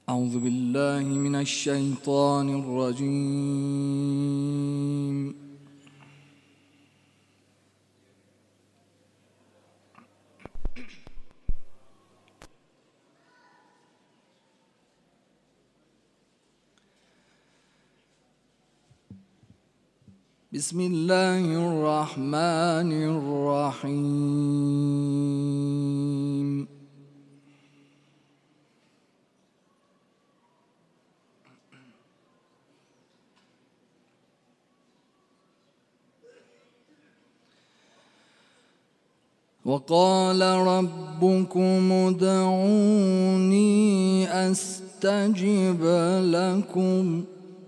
أعوذ بالله من الشيطان الرجيم. بسم الله الرحمن الرحيم. وقال ربكم ادعوني أستجب لكم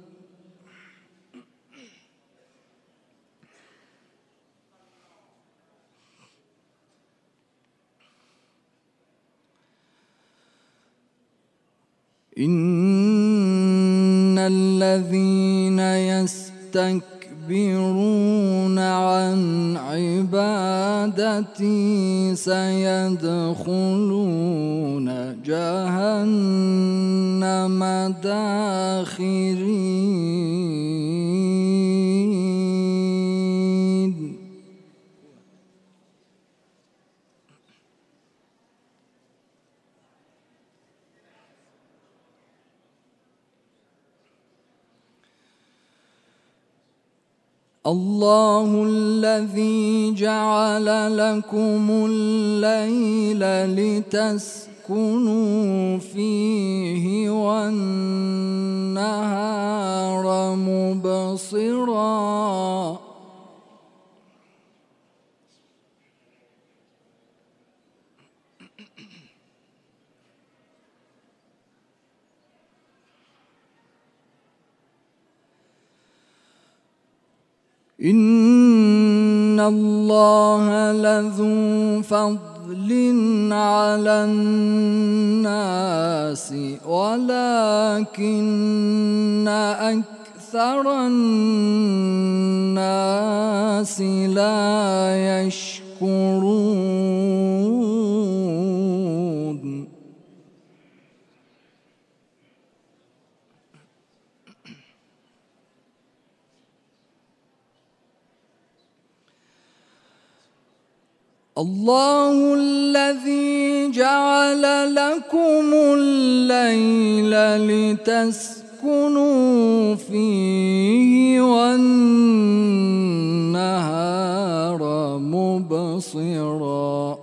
إن الذين يستكبرون عن عبادتي سيدخلون جهنم داخرين. الله الذي جعل لكم الليل لتسكنوا فيه والنهار مبصرا إن الله لذو فضل على الناس ولكن أكثر الناس لا يشكرون. الله الذي جعل لكم الليل لتسكنوا فيه والنهار مبصرا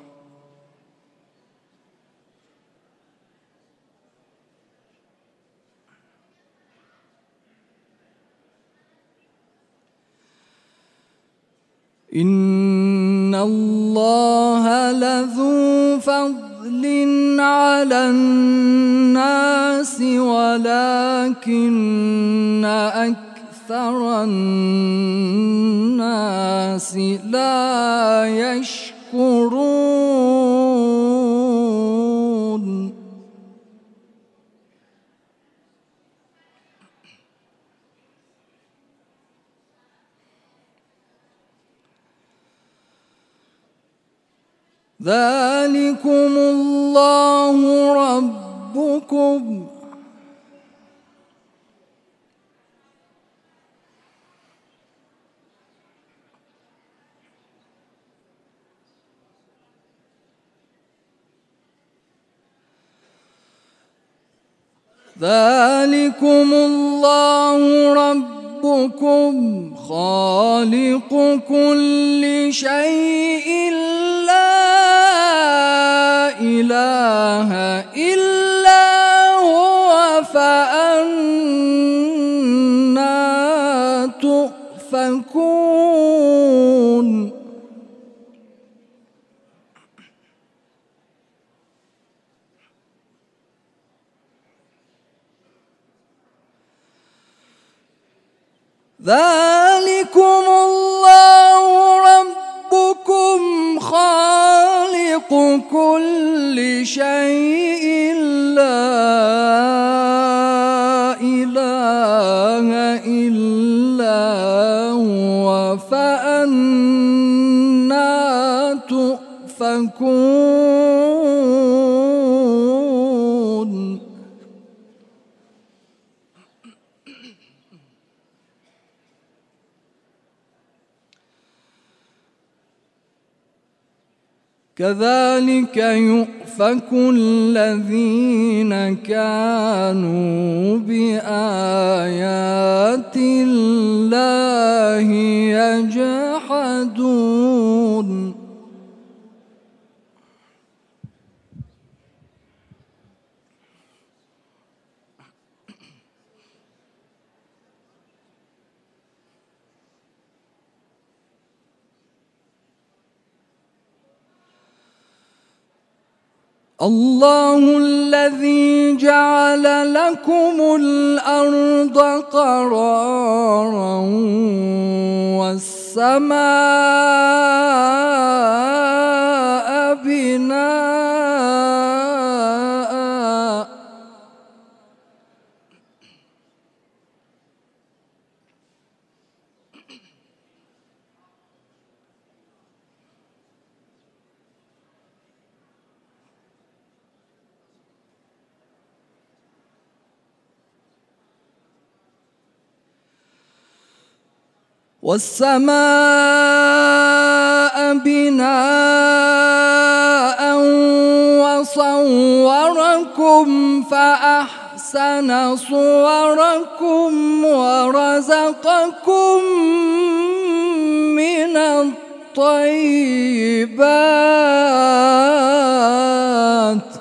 إن الله لذو فضل على الناس ولكن أكثر الناس لا يشكرون. ذلكم الله ربكم خالق كل شيء لا إله إلا هو فأنى تؤفكون. ذلكم الله ربكم خالق كل شيء لا إله إلا هو فأنى تؤفكون. كذلك يؤفك الذين كانوا بآيات الله يجحدون الله الذي جعل لكم الأرض قرارا والسماء بناء وصوركم فأحسن صوركم ورزقكم من الطيبات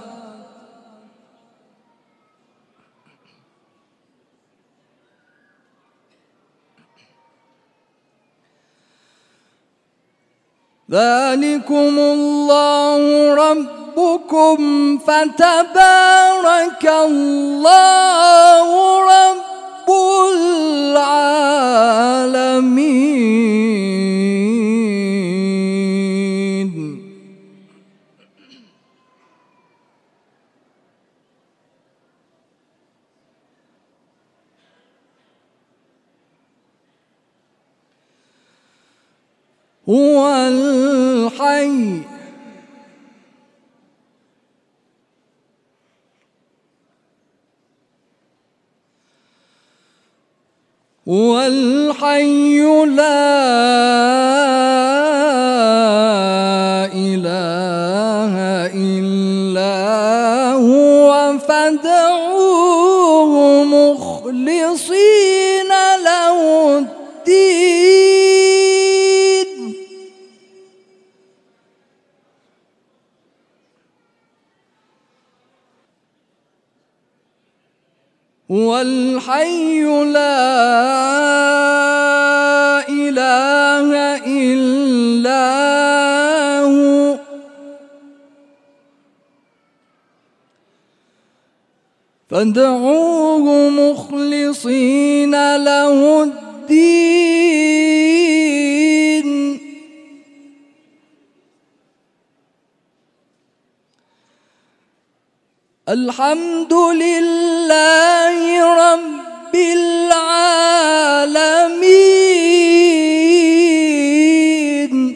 ذلكم الله ربكم فتبارك الله رب العالمين هو الحي لا إله إلا هو فادعوه مخلصين له الدين هو الحي لا إله إلا هو فادعوه مخلصين له الدين الحمد لله رب العالمين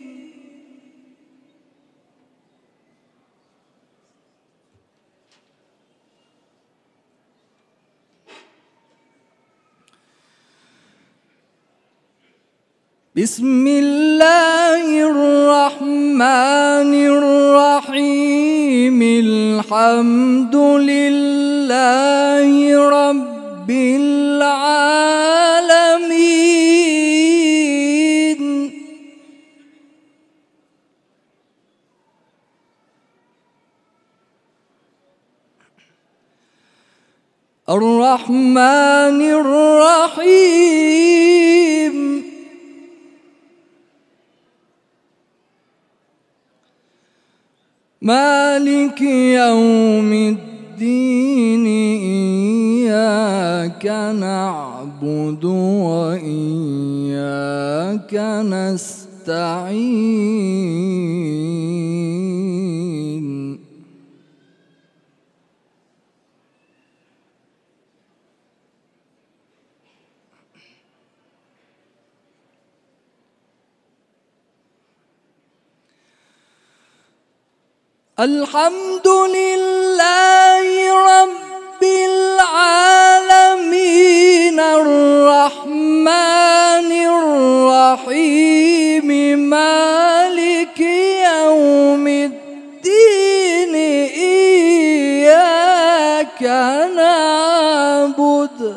بسم الله الرحمن الرحيم الحمد لله رب العالمين الرحمن الرحيم مالك يوم الدين إياك نعبد وإياك نستعين الحمد لله رب العالمين الرحمن الرحيم مالك يوم إياك نعبد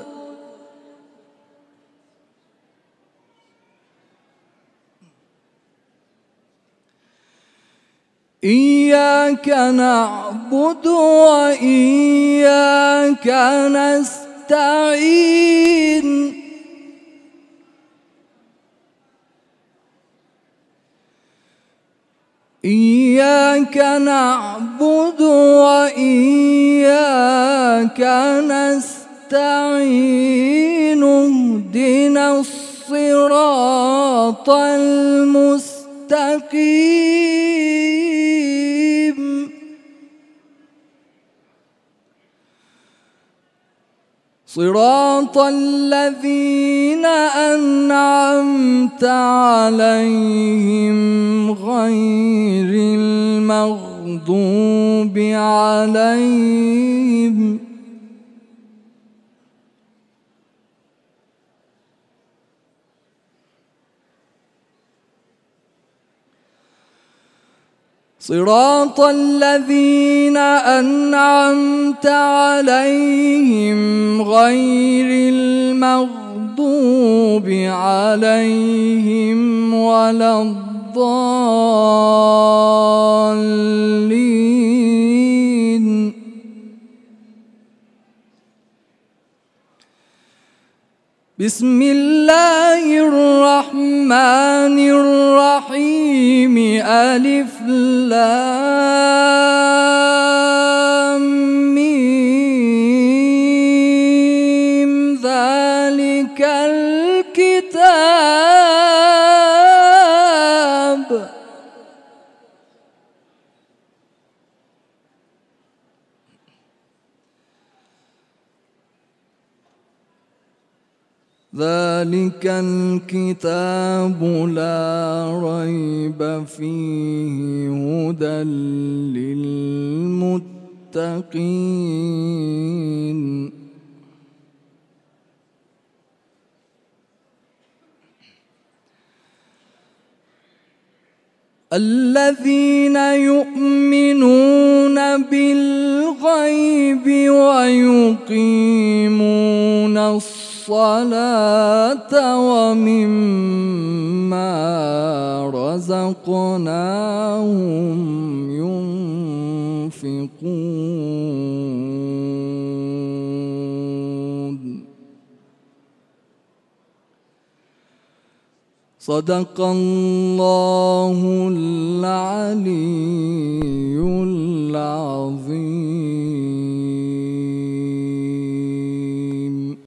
إياك نعبد وإياك نستعين إياك نعبد وإياك نستعين اهدنا الصراط المستقيم صراط الذين أنعمت عليهم غير المغضوب عليهم صراط الذين أنعمت عليهم غير المغضوب عليهم ولا الضالين بسم الله الرحمن الرحيم ألف لام ميم ذلك الكتاب ذلك الكتاب لا ريب فيه هدى للمتقين الذين يؤمنون بالغيب ويقيمون الصلاة ومما رزقناهم ينفقون صدق الله العلي العظيم.